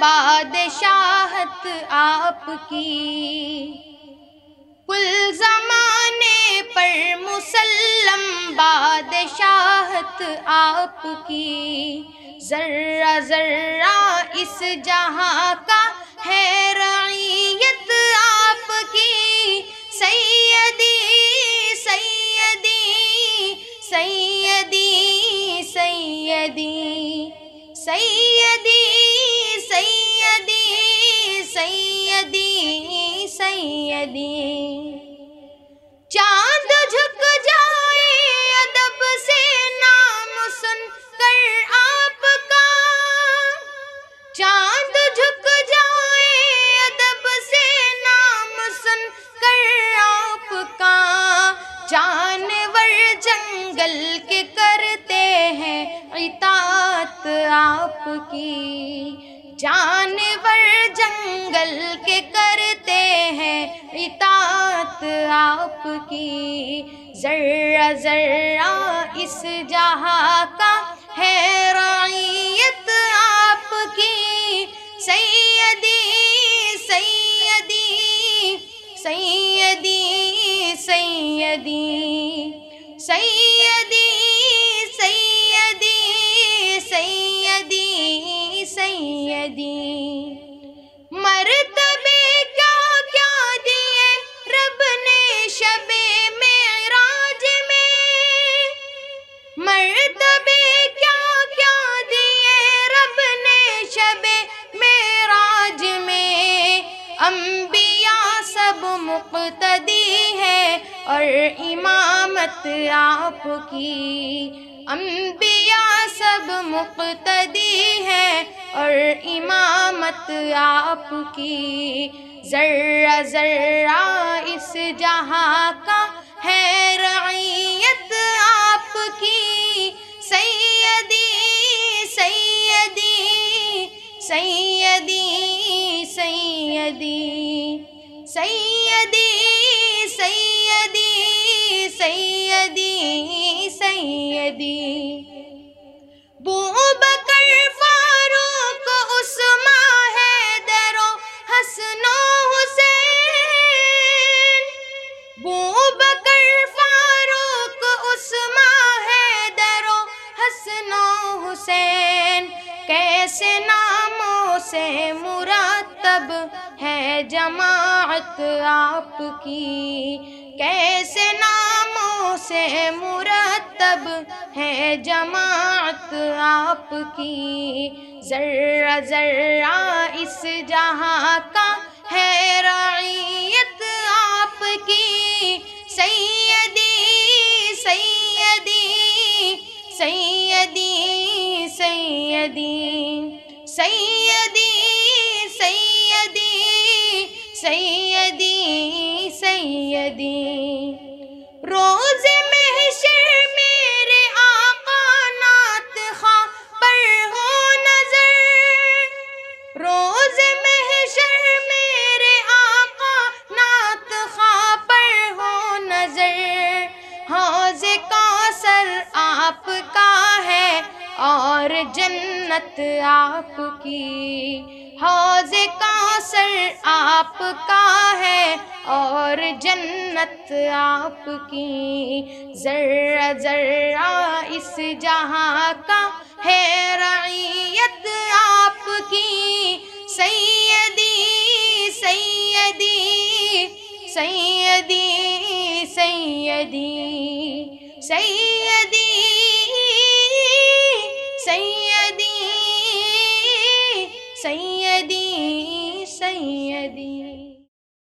بادشاہت آپ کی، کل زمانے پر مسلم بادشاہت آپ کی، ذرہ ذرہ اس جہاں کا ہے رعیت آپ کی، سیدی سیدی سیدی سیدی سیدی سیدی سیدی سیدی، چاند جھک جائے ادب سے نام سن کر آپ کا، چاند جھک جائے ادب سے نام سن کر آپ کا، جانور جنگل کے کرتے ہیں اطاعت آپ کی، جانور جنگل کے کرتے ہیں اطاعت آپ کی، ذرہ ذرہ اس جہاں کا ہے رعیت آپ کی، سیدی سیدی سیدی سیدی سیدی سیدی سیدی سیدی، مرتبے کیا کیا دیے رب نے شب معراج میں، مرتبے کیا کیا دیے رب نے شب معراج میں، انبیاء سب مقتدی ہے اور امامت آپ کی، انبیاء سب مقتدی ہے اور امامت آپ کی، ذرہ ذرہ اس جہاں کا ہے رعیت آپ کی، سیدی سیدی سیدی سیدی سیدی سیدی سیدی سیدی، بوبکر فاروق عثمان حیدر و حسن و حسین، بوبکر فاروق عثمان حیدر و حسن و حسین، کیسے ناموں سے مرتب ہے جماعت آپ کی، کیسے ناموں سے مرتب ہے جماعت آپ کی، ذرہ ذرہ اس جہاں کا ہے رعیت آپ کی، سیدی سیدی سیدی سیدی سیدی سیدی سیدی، روز محشر میرے آقا نعت خواں پر ہو نظر، روز محشر میرے آقا نعت خواں پر ہو نظر، حوض کوثر آپ کا ہے اور جنت آپ کی، حوض کوثر آپ کا ہے اور جنت آپ کی، ذرہ ذرہ اس جہاں کا ہے رعیت آپ کی، سیدی سیدی سیدی سیدی سیدی